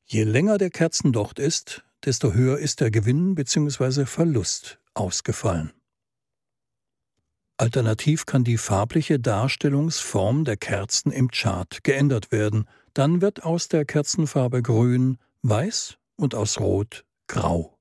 Je länger der Kerzendocht ist, desto höher ist der Gewinn bzw. Verlust ausgefallen. Alternativ kann die farbliche Darstellungsform der Kerzen im Chart geändert werden. Dann wird aus der Kerzenfarbe Grün Weiß und aus Rot Grau.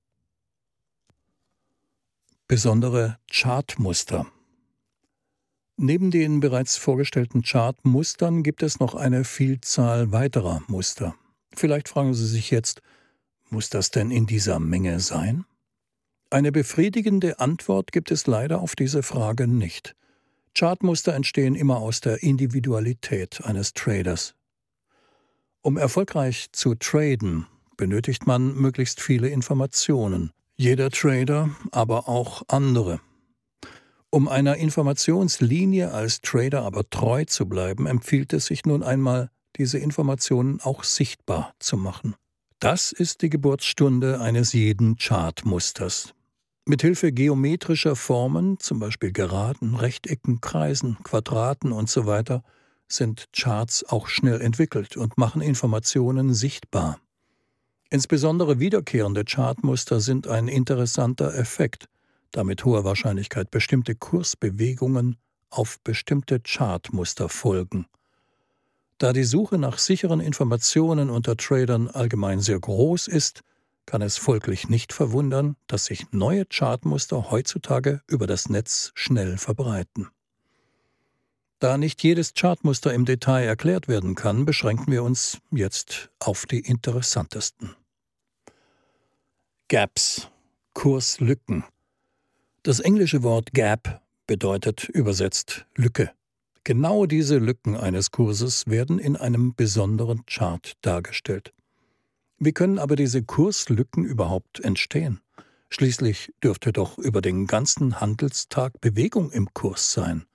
Besondere Chartmuster. Neben den bereits vorgestellten Chartmustern gibt es noch eine Vielzahl weiterer Muster. Vielleicht fragen Sie sich jetzt, muss das denn in dieser Menge sein? Eine befriedigende Antwort gibt es leider auf diese Frage nicht. Chartmuster entstehen immer aus der Individualität eines Traders. Um erfolgreich zu traden, benötigt man möglichst viele Informationen. Jeder Trader, aber auch andere. Um einer Informationslinie als Trader aber treu zu bleiben, empfiehlt es sich nun einmal, diese Informationen auch sichtbar zu machen. Das ist die Geburtsstunde eines jeden Chartmusters. Mithilfe geometrischer Formen, zum Beispiel Geraden, Rechtecken, Kreisen, Quadraten usw., sind Charts auch schnell entwickelt und machen Informationen sichtbar. Insbesondere wiederkehrende Chartmuster sind ein interessanter Effekt, da mit hoher Wahrscheinlichkeit bestimmte Kursbewegungen auf bestimmte Chartmuster folgen. Da die Suche nach sicheren Informationen unter Tradern allgemein sehr groß ist, kann es folglich nicht verwundern, dass sich neue Chartmuster heutzutage über das Netz schnell verbreiten. Da nicht jedes Chartmuster im Detail erklärt werden kann, beschränken wir uns jetzt auf die interessantesten. Gaps, Kurslücken. Das englische Wort Gap bedeutet übersetzt Lücke. Genau diese Lücken eines Kurses werden in einem besonderen Chart dargestellt. Wie können aber diese Kurslücken überhaupt entstehen? Schließlich dürfte doch über den ganzen Handelstag Bewegung im Kurs sein.